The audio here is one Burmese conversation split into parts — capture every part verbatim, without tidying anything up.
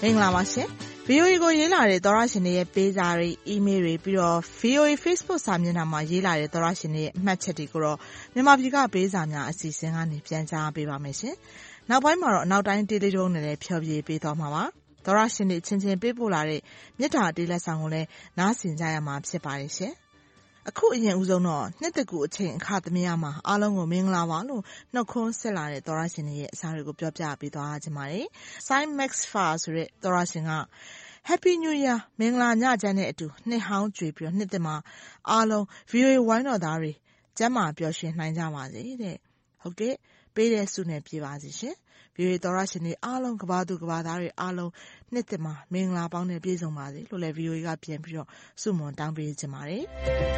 မင်္ဂလာပါရှင် ဗီအိုအေ ကိုရေးလာတဲ့သောရရှင်တွေရဲ့ပေးစာတွေ email တွေပြီးတော့ ဗီအိုအေ Facebook စာမျက်နှာမှာရေးလာတဲ့သောရရှင်တွေရဲ့အမှတ်ချက်တွေကိုတော့မြန်မာပြည်ကပေးစာများအစီအစဉ်ကနေပြန်ကြားပေးပါမယ်ရှင်နောက်ပိုင်းမှာတော့နောက်တိုင်းတေးလေးတုံးနဲ့လည်းဖြောပြပေးသွားမှာပါသောရရှင်တွေချင်းချင်းပေးပို့လာတဲ့မြတ်တာတေးလက်ဆောင်ကိုလည်းနားဆင်ကြရမှာဖြစ်ပါတယ်ရှင်အခုအရင်ဦးဆုံးတော့နှစ်သက်ကူအချိန်အခါသမယမှာအားလုံးကိုမင်္ဂလာပါလို့နှုတ်ခွန်းဆက်လာတဲ့သောရရှင်တွေရဲ့အစားတွေကိုပြောပြပေးသွားကြပါမယ်။ Sign Max Far ဆိုတဲ့သောရရှင်က Happy New Year မင်္ဂလာညချမ်းတဲ့အတူနှစ်ဟောင်းကြွေပြီးနှစ်သက်မှာအားလုံး ဗီအိုအေ ဝိုင်းတော်သားတွေကျမ်းမာပျော်ရွှင်နိုင်ကြပါစေတဲ့။ဟုတ်ကဲ့ပေးတဲ့ဆုနဲ့ပြေပါစေရှင်။ဗီအိုအေသောရရှင်တွေအားလုံးကဘာသူကဘာသားတွေအားလုံးနှစ်သက်မှာမင်္ဂလာပေါင်းနဲ့ပြည့်စုံပါစေလို့လည်း ဗီအိုအေ ကပြန်ပြီးတော့ဆုမွန်တောင်းပေးကြပါတယ်။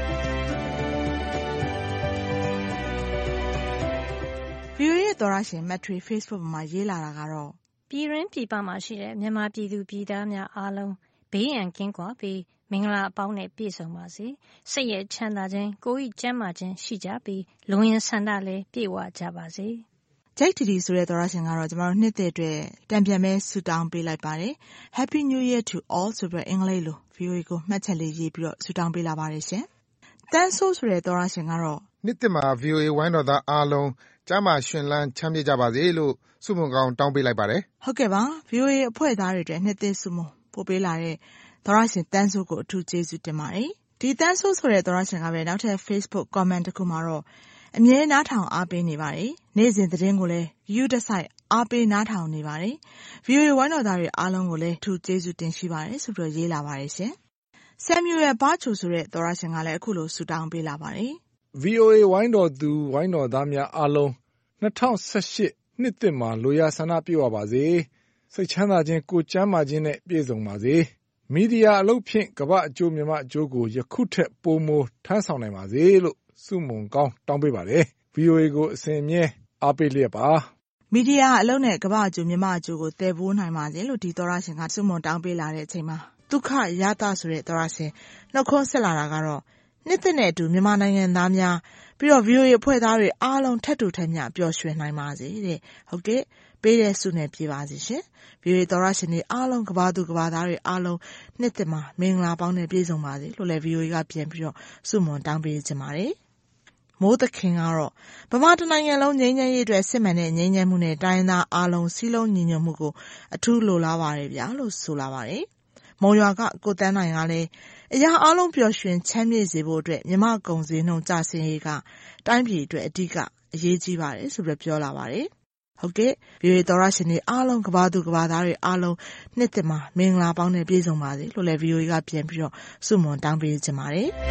ဗီအိုအေရဲ့သောရရှင်မက်ထရီ Facebook မှာရေးလာတာကတော့ပြည်ရင်းပြည်ပမှာရှိတဲ့မြန်မာပြည်သူပြည်သားများအားလုံးဘေးရန်ကင်းကွာပြီးမင်္ဂလာအပေါင်းနဲ့ပြည့်စုံပါစေ။စိတ်ရဲ့ချမ်းသာခြင်းကိုယ်ဤကျန်းမာခြင်းရှိကြပြီးလုံရင်ဆန္ဒလည်းပြည့်ဝကြပါစေ။ဂျိတ်တီတီဆိုတဲ့သောရရှင်ကတော့ကျမတို့နှစ်သက်အတွက်တံပြန်မဲ့ဆုတောင်းပေးလိုက်ပါတယ်။ Happy New Year to all ဆိုပြီးအင်္ဂလိပ်လို ဗီအိုအေ ကိုမှတ်ချက်လေးရေးပြီးတော့ဆုတောင်းပေးလာပါတယ်ရှင်။တန်းဆိုးဆိုတဲ့သောရရှင်ကတော့နှစ်သက်မှာ ဗီအိုအေ ဝိုင်းတော်သားအားလုံးကျမ်းမာရှင်လန်းချမ်းမြေ့ကြပါစေလို့ဆုမွန်ကောင်းတောင်းပေးလိုက်ပါတယ်။ဟုတ်ကဲ့ပါ။ ဗီအိုအေ အဖွဲ့သားတွေအတွက်နှစ်သက်ဆုမွန်ပို့ပေးလာတဲ့သောရရှင်တန်းဆိုးကိုအထူးကျေးဇူးတင်ပါတယ်။ဒီတန်းဆိုးဆိုတဲ့သောရရှင်ကပဲနောက်ထပ် Facebook comment တစ်ခုမှာတော့အမြဲနားထောင်အားပေးနေပါတယ်။နေ့စဉ်သတင်းကိုလည်းယူတဆိုင်အားပေးနားထောင်နေပါတယ်။ ဗီအိုအေ ဝိုင်းတော်သားတွေအားလုံးကိုလည်းအထူးကျေးဇူးတင်ရှိပါတယ်ဆိုပြီးရေးလာပါတယ်ရှင်။ Samuel ဘာချိုဆိုတဲ့သောရရှင်ကလည်းအခုလိုဆုတောင်းပေးလာပါတယ်။ ဗီအိုအေ ဝိုင်းတော်သူဝိုင်းတော်သားများအားလုံး၂၀၁၈နှစ်သစ်မှာလိုရာဆန္ဒပြည့်ဝပါစေ။စိတ်ချမ်းသာခြင်းကိုယ်ကျန်းမာခြင်းနဲ့ပြည့်စုံပါစေ။မီဒီယာအလုပ်ဖြင့်ကမ္ဘာအကျိုးမြန်မာအကျိုးကိုယခုထက်ပိုမိုထမ်းဆောင်နိုင်ပါစေလို့ဆုမွန်ကောင်းတောင်းပေးပါတယ်။ ဗီအိုအေ ကိုအစဉ်အမြဲအားပေးလျက်ပါ။မီဒီယာအလုပ်နဲ့ကမ္ဘာအကျိုးမြန်မာအကျိုးကိုသယ်ပိုးနိုင်ပါစေလို့ဒီသောရရှင်ကဆုမွန်တောင်းပေးလာတဲ့အချိန်မှာဒုက္ခရတဆိုတဲ့သောရရှင်နှုတ်ခွန်းဆက်လာတာကတော့နှစ်သက်နဲ့အတူမြန်မာနိုင်ငံသားများပြီးတော့ ဗီအိုအေ အဖွဲ့သားတွေအားလုံးထက်တူထက်မြပျော်ရွှင်နိုင်ပါစေတဲ့။ဟုတ်ကဲ့ပေးတဲ့ဆုနဲ့ပြေပါစေရှင်။ဗီအိုအေသောရရှင်တွေအားလုံးကဘာသူကဘာသားတွေအားလုံးနှစ်သက်မှာမင်္ဂလာပေါင်းနဲ့ပြည့်စုံပါစေလို့လည်း ဗီအိုအေ ကပြန်ပြီးတော့ဆုမွန်တောင်းပေးကြပါတယ်။မိုးသခင်ကတော့ဗမာတနိုင်ငံလုံးငြိမ်းချမ်းရေးအတွက်စစ်မှန်တဲ့ငြိမ်းချမ်းမှုနဲ့တိုင်းသားအားလုံးစည်းလုံးညီညွတ်မှုကိုအထူးလိုလားပါတယ်ဗျာလို့ဆိုလာပါတယ်။မုံရွာကကိုတန်းနိုင်ကလည်းအရာအားလုံးပျော်ရွှင်ချမ်းမြေ့စေဖို့အတွက်မြမကုံစည်းနှုံကြဆင်းရေးကတိုင်းပြည်အတွက်အဓိကအရေးကြီးပါတယ်ဆိုပြီးပြောလာပါတယ်။ဟုတ်ကဲ့ဗီအိုအေသောရရှင်တွေအားလုံးကဘာသူကဘာသားတွေအားလုံးနှစ်သက်မှာမင်္ဂလာပေါင်းနဲ့ပြည့်စုံပါစေလို့လည်း ဗီအိုအေ ကပြန်ပြီးတော့ဆုမွန်တောင်းပေးကြပါတယ်။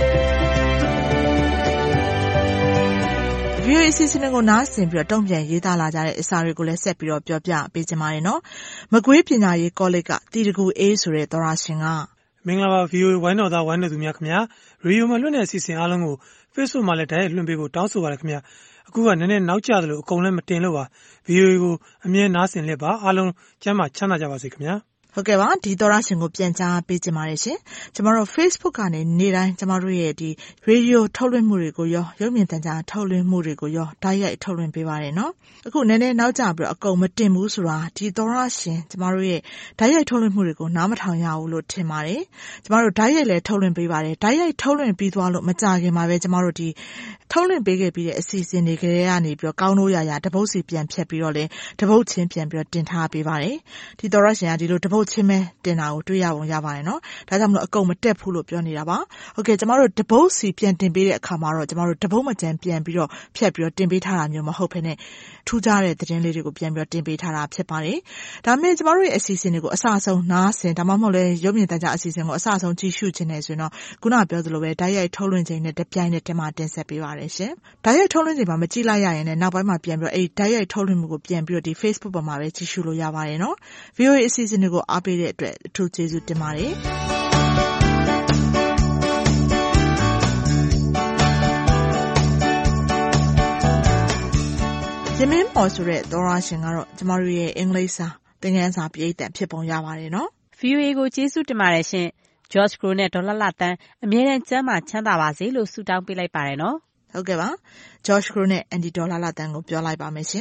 ဗီအိုအေ အစီအစဉ်ကိုနားဆင်ပြီးတော့တုံ့ပြန်ရေးသားလာကြတဲ့အစာတွေကိုလည်းဆက်ပြီးတော့ပြောပြပေးကြပါမယ်နော်။မကွေးပညာရေးကောလိပ်ကတီတကူအေးဆိုတဲ့သောရရှင်ကမင်္ဂလာပါ ဗီအိုအေ ဝိုင်းတော်သားဝိုင်းတော်သူများခင်ဗျာရေဒီယိုမှာလွှင့်တဲ့အစီအစဉ်အားလုံးကို Facebook မှာလည်းတိုက်ရိုက်လွှင့်ပေးဖို့တောင်းဆိုပါရခင်ဗျာအခုကနည်းနည်းနောက်ကျသလိုအကုန်လည်းမတင်လို့ပါ ဗီအိုအေ ကိုအမြဲနားဆင်လက်ပါအားလုံးကျမ်းမာချမ်းသာကြပါစေခင်ဗျာဟုတ်ကဲ့ပါဒီသောရရှင်ကိုပြန်ကြားပေးကြပါရရှင်ကျမတို့ Facebook ကနေနေ့တိုင်းကျမတို့ရဲ့ဒီရေဒီယိုထုတ်လွှင့်မှုတွေကိုရောရုပ်မြင်သံကြားထုတ်လွှင့်မှုတွေကိုရောတိုက်ရိုက်ထုတ်လွှင့်ပေးပါတယ်နော်အခုနည်းနည်းနောက်ကျပြီးတော့အကုန်မတင်ဘူးဆိုတာဒီသောရရှင်ကျမတို့ရဲ့တိုက်ရိုက်ထုတ်လွှင့်မှုတွေကိုနားမထောင်ရဘူးလို့ထင်ပါတယ်ကျမတို့တိုက်ရိုက်လည်းထုတ်လွှင့်ပေးပါတယ်တိုက်ရိုက်ထုတ်လွှင့်ပြီးသွားလို့မကြခင်မှာပဲကျမတို့ဒီထုတ်လွှင့်ပေးခဲ့ပြီးတဲ့အစီအစဉ်တွေကလေးကနေပြီးတော့ကောင်းလို့ရရတပုတ်စီပြန်ဖြတ်ပြီးတော့လေတပုတ်ချင်းပြန်ပြီးတော့တင်ထားပေးပါတယ်ဒီသောရရှင်ကဒီလိုတပုတ်ချင်းပဲတင်တာကိုတွေ့ရပုံရပါတယ်နော်ဒါကြောင့်မလို့အကုန်မတက်ဘူးလို့ပြောနေတာပါဟုတ်ကဲ့ကျမတို့တပုတ်စီပြန်တင်ပေးတဲ့အခါမှာတော့ကျမတို့တပုတ်မကြမ်းပြန်ပြီးတော့ဖြတ်ပြီးတော့တင်ပေးထားတာမျိုးမဟုတ်ဘဲနဲ့ထူးခြားတဲ့သတင်းလေးတွေကိုပြန်ပြီးတော့တင်ပေးထားတာဖြစ်ပါတယ်ဒါပေမဲ့ကျမတို့ရဲ့အစီအစဉ်တွေကိုအစအဆုံးနားဆင်ဒါမှမဟုတ်လဲရုပ်မြင်သံကြားအစီအစဉ်ကိုအစအဆုံးကြည့်ရှုခြင်းနဲ့ဆိုရင်တော့ခုနပြောသလိုပဲဓာတ်ရိုက်ထုတ်လွှင့်ခြင်းနဲ့တပြိုင်နက်တည်းမှာတင်ဆက်ပေးပါတယ်ရှင်ဓာတ်ရိုက်ထုတ်လွှင့်ခြင်းမှာမကြည့်လိုက်ရရင်လည်းနောက်ပိုင်းမှာပြန်ပြီးတော့အဲ့ဓာတ်ရိုက်ထုတ်လွှင့်မှုကိုပြန်ပြီးတော့ဒီ Facebook ပေါ်မှာပဲကြည့်ရှုလို့ရပါတယ်နော် ဗီအိုအေ အစီအစဉ်တွေကိုအားပေးတဲ့အတွက်အထူးကျေးဇူးတင်ပါတယ်ရမင်းပေါ်ဆိုတဲ့သောရရှင်ကတော့ကျမတို့ရဲ့အင်္ဂလိပ်စာသင်ခန်းစာပရိသတ်ဖြစ်ပုံရပါတယ်နော်ဗီအိုအေ ကိုကျေးဇူးတင်ပါတယ်ရှင် George Crow နဲ့ဒေါ်လလတန်းအမြဲတမ်းကျမ်းမာချမ်းသာပါစေလို့ဆုတောင်းပေးလိုက်ပါတယ်နော်ဟုတ်ကဲ့ပါ George Crow နဲ့ Andy ဒေါ်လလတန်းကိုပြောလိုက်ပါမယ်ရှင်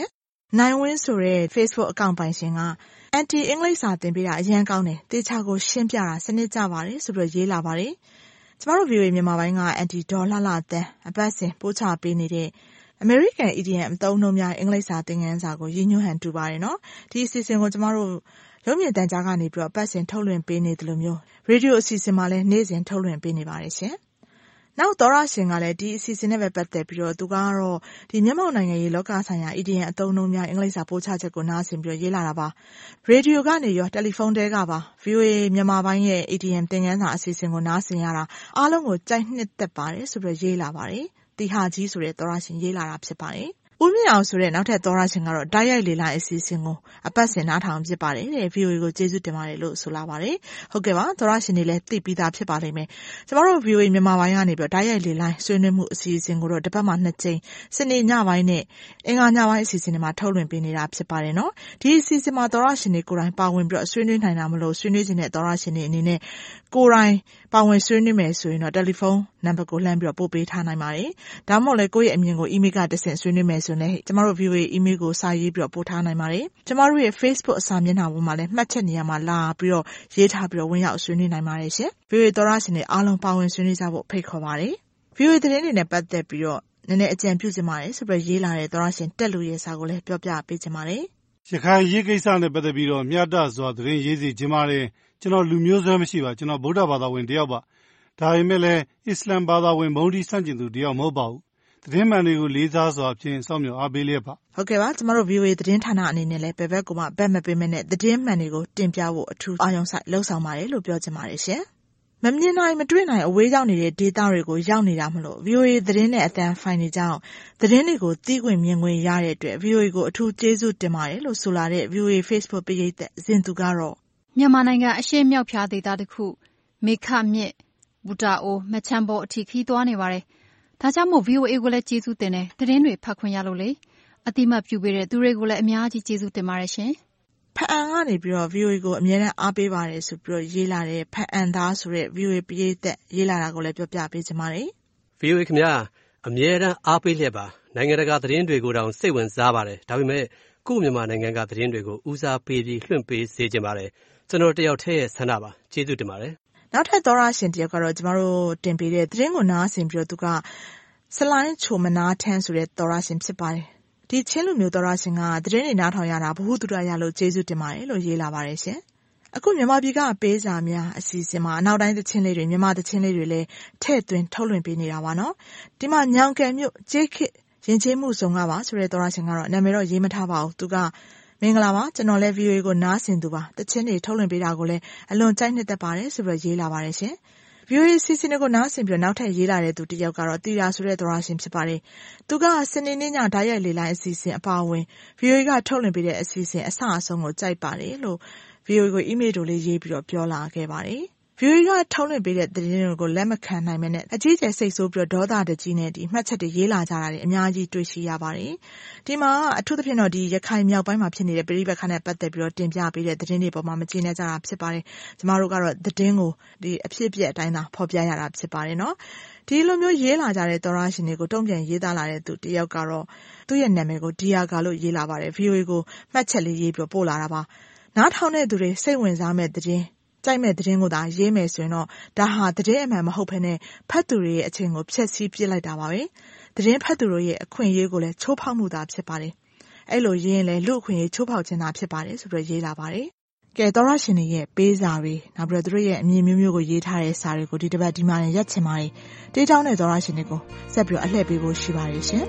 နိုင်ဝင်းဆိုတဲ့ Facebook အကောင့်ပိုင်ရှင်က anti အင်္ဂလိပ်စာသင်ပေးတာအရန်ကောင်းတယ်တေချာကိုရှင်းပြတာစနစ်ကျပါတယ်ဆိုပြီးရေးလာပါတယ်ကျမတို့ view မြန်မာပိုင်းက anti ဒေါ်လှလှတန်းအပတ်စဉ်ပို့ချပေးနေတဲ့ American Idiom အသုံးအနှုန်းများအင်္ဂလိပ်စာသင်ခန်းစာကိုရည်ညွှန်းဟန်တူပါတယ်နော်ဒီအစီအစဉ်ကိုကျမတို့ရုပ်မြင်သံကြားကနေပြီးတော့အပတ်စဉ်ထုတ်လွှင့်ပေးနေတယ်လို့မျိုးရေဒီယိုအစီအစဉ်မှာလည်းနေ့စဉ်ထုတ်လွှင့်ပေးနေပါတယ်ရှင်နောက်သောရရှင်ကလည်းဒီအစီအစဉ်နဲ့ပဲပတ်သက်ပြီးတော့သူကတော့ဒီမြန်မာနိုင်ငံရေးလောကဆိုင်ရာ Idiom အသုံးအနှုန်းများအင်္ဂလိပ်စာပို့ချချက်ကိုနားဆင်ပြီးရေးလာတာပါရေဒီယိုကနေရောတယ်လီဖုန်းတဲကပါ ဗွီအိုအေ မြန်မာပိုင်းရဲ့ Idiom သင်ခန်းစာအစီအစဉ်ကိုနားဆင်ရတာအားလုံးကိုကြိုက်နှစ်သက်ပါတယ်ဆိုပြီးရေးလာပါတယ်တီဟာကြီးဆိုတဲ့သောရရှင်ရေးလာတာဖြစ်ပါတယ်ဦးမြင့်အောင်ဆိုတဲ့နောက်ထပ်သောရရှင်ကတော့တိုက်ရိုက်လေလာအစီအစဉ်ကိုအပတ်စဉ်နားထောင်ဖြစ်ပါတယ်တဲ့ ဗွီအိုအေ ကိုကျေးဇူးတင်ပါတယ်လို့ဆိုလာပါတယ်ဟုတ်ကဲ့ပါသောရရှင်တွေလည်းသိပြီးသားဖြစ်ပါလိမ့်မယ်ကျမတို့ ဗွီအိုအေ မြန်မာပိုင်းကနေပြီးတော့တိုက်ရိုက်လေလာဆွေးနွေးမှုအစီအစဉ်ကိုတော့တစ်ပတ်မှနှစ်ကြိမ်စနေညပိုင်းနဲ့အင်္ဂါညပိုင်းအစီအစဉ်တွေမှာထုတ်လွှင့်ပေးနေတာဖြစ်ပါတယ်နော်ဒီအစီအစဉ်မှာသောရရှင်တွေကိုယ်တိုင်ပါဝင်ပြီးတော့ဆွေးနွေးနိုင်တာမလို့ဆွေးနွေးခြင်းတဲ့သောရရှင်တွေအနေနဲ့ကိုယ်တိုင်ပါဝင်ဆွေးနွေးမယ်ဆိုရင်တော့တယ်လီဖုန်းနံပါတ်ကိုလှမ်းပြီးတော့ပို့ပေးထားနိုင်ပါတယ်ဒါမှမဟုတ်လည်းကိုယ့်ရဲ့အမြင်ကို email ကတဆင့်ဆွေးနွေးမယ်ဆိုရင်ကျမတို့ ဗွီအိုအေ email ကိုစာရေးပြီးတော့ပို့ထားနိုင်ပါတယ်ကျမတို့ရဲ့ Facebook အစာမျက်နှာပေါ်မှာလည်းမှတ်ချက်နေရာမှာလာပြီးတော့ရေးထားပြီးတော့ဝင်ရောက်ဆွေးနွေးနိုင်ပါတယ်ရှင် ဗွီအိုအေ သောရရှင်တွေအားလုံးပါဝင်ဆွေးနွေးကြဖို့ဖိတ်ခေါ်ပါတယ် ဗွီအိုအေ သတင်းတွေနဲ့ပတ်သက်ပြီးတော့နည်းနည်းအကြံပြုချင်ပါတယ်ဆိုပြီးရေးလာတဲ့သောရရှင်တက်လူရဲ့စာကိုလည်းပြောပြပေးချင်ပါတယ်ရခိုင်ရေးကိစ္စနဲ့ပတ်သက်ပြီးတော့မျှတစွာသတင်းရေးစီခြင်းပါတယ်ကျွန်တော်လူမျိုးစွဲမရှိပါကျွန်တော်ဗုဒ္ဓဘာသာဝင်တယောက်ပါဒါပေမဲ့လည်းအစ္စလမ်ဘာသာဝင်မုန်းတီးဆန့်ကျင်သူတယောက်မဟုတ်ပါဘူးသတင်းမှန်တွေကိုလေးစားစွာဖြင့်စောင့်မျှော်အားပေးလျက်ပါဟုတ်ကဲ့ပါကျမတို့ ဗွီအိုအေ သတင်းဌာနအနေနဲ့လည်းဘယ်ဘက်ကမှဘက်မပေးမနဲ့သတင်းမှန်တွေကိုတင်ပြဖို့အထူးအာရုံစိုက်လှုံ့ဆော်ပါတယ်လို့ပြောချင်ပါတယ်ရှင်မမြင်နိုင်မတွေ့နိုင်အဝေးရောက်နေတဲ့ဒေတာတွေကိုရောက်နေတာမလို့ ဗွီအိုအေ သတင်းနဲ့အသံဖိုင်တွေကြောင့်သတင်းတွေကိုသိခွင့်မြင်ခွင့်ရတဲ့အတွက် ဗွီအိုအေ ကိုအထူးကျေးဇူးတင်ပါတယ်လို့ဆိုလာတဲ့ ဗွီအိုအေ Facebook ပရိသတ်ဇင်သူကတော့မြန်မာနိုင်ငံအရှေ့မြောက်ဖြားဒေသတစ်ခုမေခမြစ်ဘူတာအိုမချမ်းပေါ်အထိခီးသွားနေပါတယ်ဒါကြောင့်မို့ ဗွီအိုအေ ကိုလည်းကျေးဇူးတင်တယ်သတင်းတွေဖတ်ခွင့်ရလို့လေအတိမတ်ပြုပေးတဲ့သူတွေကိုလည်းအများကြီးကျေးဇူးတင်ပါတယ်ရှင်ဖအန်ကနေပြီးတော့ ဗွီအိုအေ ကိုအမြဲတမ်းအားပေးပါတယ်ဆိုပြီးတော့ရေးလာတဲ့ဖအန်သားဆိုတဲ့ ဗွီအိုအေ ပရိသတ်ရေးလာတာကိုလည်းပြောပြပေးချင်ပါတယ်ဗွီအိုအေ ခင်ဗျာအမြဲတမ်းအားပေးလျက်ပါနိုင်ငံတကာသတင်းတွေကိုတောင်စိတ်ဝင်စားပါတယ်ဒါပေမဲ့ကိုယ့်မြန်မာနိုင်ငံကသတင်းတွေကိုဦးစားပေးပြီးလွှင့်ပေးစေချင်ပါတယ်ကျွန်တော်တယောက်တည်းရဲ့ဆန္ဒပါကျေးဇူးတင်ပါတယ်နောက်ထပ်သောရရှင်တယောက်ကတော့ကျမတို့တင်ပေးတဲ့သတင်းကိုနားဆင်ပြီးတော့သူကဆလိုင်းချိုမနာထန်းဆိုတဲ့သောရရှင်ဖြစ်ပါတယ်ဒီချင်းလူမျိုးသောရရှင်ကသတင်းတွေနားထောင်ရတာဘ ഹു တုရရလို့ကျေးဇူးတင်ပါတယ်လို့ရေးလာပါတယ်ရှင်အခုမြန်မာပြည်ကပေးစာများအစီအစဉ်မှာအနောက်တိုင်းသချင်းလေးတွေမြန်မာသချင်းလေးတွေလည်းထည့်သွင်းထုတ်လွှင့်ပေးနေတာပါနော်ဒီမှာညောင်ကံမြို့ကျေးခေတ်ရင်ကျေးမှုဆောင်ကပါဆိုတဲ့သောရရှင်ကတော့နာမည်တော့ရေးမထားပါဘူးသူကမင်္ဂလာပါကျွန်တော်လည်း ဗွီအိုအေ ကိုနားဆင်သူပါတချင်းတွေထုတ်လွှင့်ပေးတာကိုလည်းအလွန်ကြိုက်နှစ်သက်ပါတယ်ဆိုပြီးရေးလာပါတယ်ရှင် ဗွီအိုအေ စီစဉ်တွေကိုနားဆင်ပြီးနောက်ထပ်ရေးလာတဲ့သူတစ်ယောက်ကတော့တီရာဆိုတဲ့သောရရှင်ဖြစ်ပါတယ်သူကစနေနေ့ညဓာတ်ရိုက်လေလိုင်းအစီအစဉ်အပါအဝင် ဗွီအိုအေ ကထုတ်လွှင့်ပေးတဲ့အစီအစဉ်အစအဆုံးကိုကြိုက်ပါတယ်လို့ ဗွီအိုအေ ကိုအီးမေးလ်တို့လေးရေးပြီးတော့ပြောလာခဲ့ပါတယ် ဗွီအိုအေ ကထုတ်လွှင့်ပေးတဲ့သတင်းတွေကိုလက်မခံနိုင်မနဲ့အကြီးကျယ်စိတ်ဆိုးပြီးတော့ဒေါသတကြီးနဲ့ဒီမှတ်ချက်တွေရေးလာကြတာတွေအများကြီးတွေ့ရှိရပါတယ်ဒီမှာအထူးသဖြင့်တော့ဒီရခိုင်မြောက်ပိုင်းမှာဖြစ်နေတဲ့ပြည်ပခါနဲ့ပတ်သက်ပြီးတော့တင်ပြပေးတဲ့သတင်းတွေပေါ်မှာမကျေနပ်ကြတာဖြစ်ပါတယ်ကျမတို့ကတော့သတင်းကိုဒီအဖြစ်အပျက်အတိုင်းသာဖော်ပြရတာဖြစ်ပါတယ်နော်ဒီလိုမျိုးရေးလာကြတဲ့သောရရှင်တွေကိုတုံ့ပြန်ရေးသားလာတဲ့သူတယောက်ကတော့သူ့ရဲ့နာမည်ကိုဒီယာဂါလို့ရေးလာပါတယ် ဗွီအိုအေ ကိုမှတ်ချက်လေးရေးပြီးပို့လာတာပါနားထောင်တဲ့သူတွေစိတ်ဝင်စားမဲ့သတင်းကြိုက်မဲ့သတင်းကိုသာရေးမယ်ဆိုရင်တော့ဒါဟာသတင်းအမှန်မဟုတ်ဘဲနဲ့ဖတ်သူတွေရဲ့အချိန်ကိုဖျက်ဆီးပစ်လိုက်တာပါပဲသတင်းဖတ်သူတို့ရဲ့အခွင့်အရေးကိုလည်းချိုးဖောက်မှုသာဖြစ်ပါတယ်အဲ့လိုရေးရင်လည်းလူအခွင့်အရေးချိုးဖောက်ခြင်းသာဖြစ်ပါတယ်ဆိုပြီးရေးလာပါတယ်ကဲသောရရှင်တွေရဲ့ပေးစာတွေနောက်ပြီးတော့သူတို့ရဲ့အမြင်မျိုးမျိုးကိုရေးထားတဲ့စာတွေကိုဒီတစ်ပတ်ဒီမှာနဲ့ရက်ချင်ပါတယ်တေးတောင်းတဲ့သောရရှင်တွေကိုဆက်ပြီးတော့အလှည့်ပေးဖို့ရှိပါတယ်ရှင်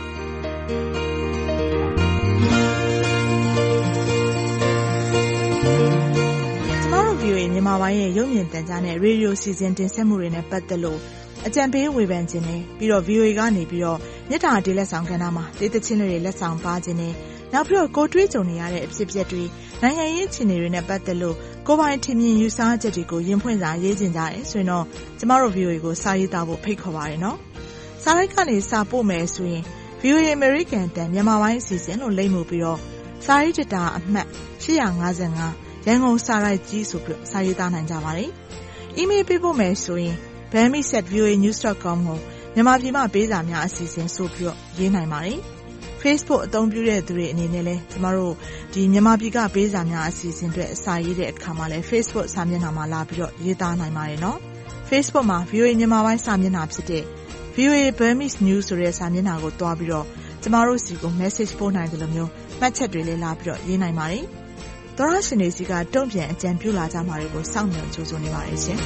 ဗွီအိုအေ မြန်မာပိုင်းရဲ့ရုပ်မြင်သံကြားနဲ့ရေဒီယိုစီစဉ်တင်ဆက်မှုတွေနဲ့ပတ်သက်လို့အကြံပေးဝေဖန်ခြင်းနဲ့ပြီးတော့ ဗွီအိုအေ ကနေပြီးတော့မြစ်တာတေးလက်ဆောင်ကဏ္ဍမှာတေးသချင်းတွေလက်ဆောင်ပါခြင်းနဲ့နောက်ပြီးတော့ကိုတွေးကြုံနေရတဲ့အဖြစ်အပျက်တွေနိုင်ငံရေးအခြေအနေတွေနဲ့ပတ်သက်လို့ကိုပိုင်ထင်မြင်ယူဆချက်တွေကိုရင်ဖွင့်စာရေးခြင်းကြတယ်ဆိုရင်တော့ကျမတို့ ဗွီအိုအေ ကိုစာရေးသားဖို့ဖိတ်ခေါ်ပါရနော်စာရိုက်ကနေစာပို့မယ်ဆိုရင် ဗွီအိုအေ American တန်မြန်မာပိုင်းအစီအစဉ်လို့လိမ့်မှုပြီးတော့စာရေးတာအမှတ်ရှစ်၅၅ရန်ကုန်စာရိုက်ကြီးဆိုပြီးစာရေးသားနိုင်ကြပါတယ်။ email ပေးဖို့မယ်ဆိုရင် bami at v o a news dot com ကိုမြန်မာပြည်မှာပေးစာများအစီအစဉ်ဆိုပြီးရေးနိုင်ပါတယ်။ Facebook အသုံးပြုတဲ့သူတွေအနေနဲ့လည်းကျမတို့ဒီမြန်မာပြည်ကပေးစာများအစီအစဉ်တွေအစာရေးတဲ့အခါမှာလည်း Facebook စာမျက်နှာမှာလာပြီးတော့ရေးသားနိုင်ပါတယ်နော် Facebook မှာ ဗီအိုအေ မြန်မာပိုင်းစာမျက်နှာဖြစ်တဲ့ ဗီအိုအေ Burmese News ဆိုတဲ့စာမျက်နှာကိုတွားပြီးတော့ကျမတို့စီကို message ပို့နိုင်တယ်လို့မျိုးမှတ်ချက်တွေလည်းလာပြီးတော့ရေးနိုင်ပါတယ်သောရရှင်တွေစီကတုံ့ပြန်အကြံပြုလာကြမှာတွေကိုစောင့်မျှော်ကြိုးစားနေပါတယ်ရှင်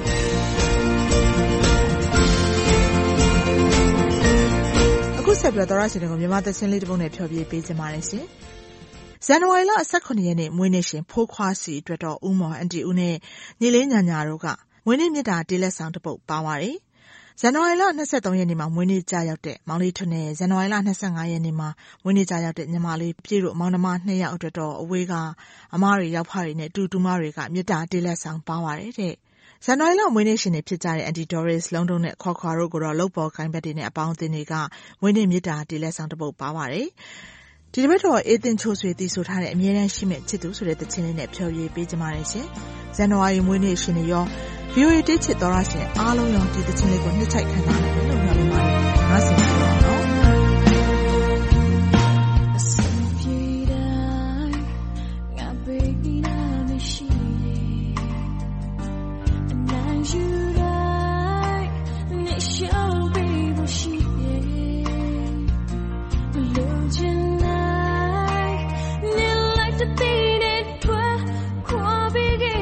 အခုဆက်ပြီးတော့သောရရှင်တွေကိုမြန်မာသချင်းလေးတစ်ပုဒ်နဲ့ဖျော်ဖြေပေးကြပါမယ်ရှင်ဇန်နဝါရီလ ၁၇ ရက်နေ့မွေးနေ့ရှင်ဖိုးခွားစီအတွက်တော့ဦးမော်အန်တီဦးနဲ့ညီလေးညာညာတို့ကမွေးနေ့မြတ်တာတေးလက်ဆောင်တစ်ပုဒ်ပါပါတယ်ဇန်နဝါရီလ ၂၃ ရက်နေ့မှာမွေးနေ့ကြာရောက်တဲ့မောင်လေးထွန်းနဲ့ဇန်နဝါရီလ ၂၅ ရက်နေ့မှာမွေးနေ့ကြာရောက်တဲ့ညီမလေးပြည့်တို့မောင်နှမနှစ်ယောက်အတွက်တော့အဝေးကအမတွေရောက်ဖတွေနဲ့တူတူမတွေကမြတ်တာတေးလက်ဆောင်ပါပါတယ်တဲ့ဇန်နဝါရီလမွေးနေ့ရှင်တွေဖြစ်ကြတဲ့အန်တီဒေါ်ရစ်လုံးတုံးနဲ့ခွာခွာတို့ကိုတော့လုပ်ပေါ်ခိုင်းဘက်တွေနဲ့အပေါင်းအသင်းတွေကမွေးနေ့မြတ်တာတေးလက်ဆောင်တစ်ပုဒ်ပါပါတယ်ဒီတစ်ပတ်တော့အေးတင်ချိုးဆွေတီးဆိုထားတဲ့အမြဲတမ်းရှိမဲ့ချစ်သူဆိုတဲ့သချင်းလေးနဲ့ဖျော်ဖြေပေးကြပါရစေဇန်နဝါရီမွေးနေ့ရှင်တွေရော ဗီအိုအေ တေးချစ်သောရရှင်အားလုံးရောဒီသချင်းလေးကိုနှစ်ချိုက်ခံစားနိုင်တယ်လို့ပြောလို့ပါတယ်။ငါစီပြောတော့နော်။အစပြေတိုင်းငါပေးနာမရှိအနိုင်ယူတိုင်းနေရှောင်းပေးဖို့ရှိရဲ့ဘလို့ချင်နိုင်နေလိုက်တဲ့တဲ့ထွားခွာပေးခဲ့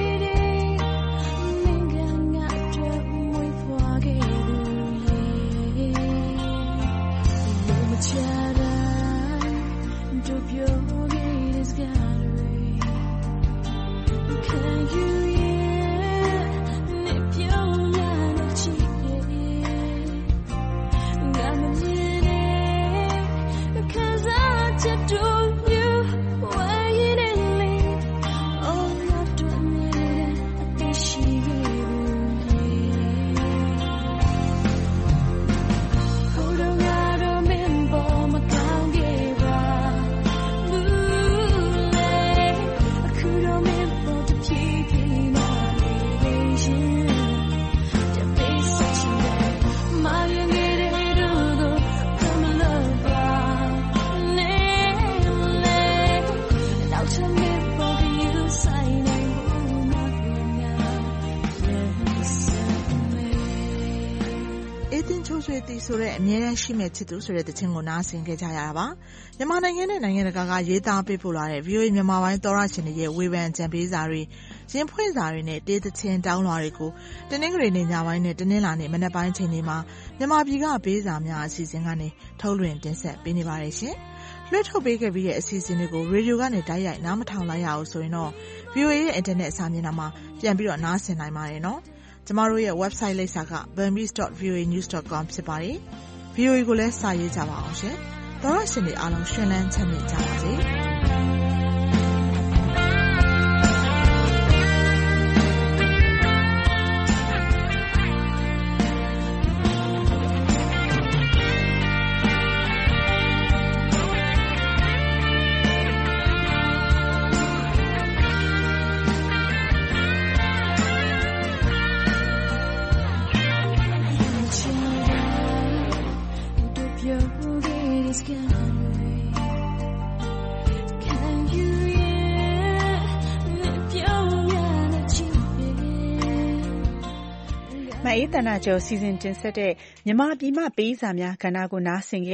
ဆိုတဲ့အမြဲတမ်းရှိမဲ့ချစ်သူဆိုတဲ့သချင်းကိုနားဆင်ခဲ့ကြရတာပါမြန်မာနိုင်ငံနဲ့နိုင်ငံတကာကရေးသားပေးပို့လာတဲ့ ဗီအိုအေ မြန်မာပိုင်းသောရရှင်တွေရဲ့ဝေဖန်ကြံပေးစာတွေရင်ဖွင့်စာတွေနဲ့တေးသချင်းတောင်းလွှာတွေကိုတနင်္ဂနွေနေ့ညပိုင်းနဲ့တနင်္လာနေ့မနက်ပိုင်းချိန်တွေမှာမြန်မာပြည်ကပေးစာများအစီအစဉ်ကနေထုတ်လွှင့်တင်ဆက်ပေးနေပါတယ်ရှင်လွှင့်ထုတ်ပေးခဲ့ပြီးတဲ့အစီအစဉ်တွေကိုရေဒီယိုကနေတိုက်ရိုက်နားမထောင်လိုက်ရအောင်ဆိုရင်တော့ ဗီအိုအေ ရဲ့အင်တာနက်စာမျက်နှာမှာပြန်ပြီးတော့နားဆင်နိုင်ပါတယ်နော်ကျမတို့ရဲ့ website လိပ်စာက burmese dot v o a news dot com ဖြစ်ပါတယ်။ ဗီအိုအေ ကိုလည်းစာရေးကြပါအောင်ရှင်။သောရရှင်တွေအားလုံးရှင်လန်းချမ်းမြေ့ကြပါစေ။မအေးသန္တာကျော်စီစဉ်တင်ဆက်တဲ့မြန်မာပြည်မှပေးစာများကဏ္ဍကိုနားဆင်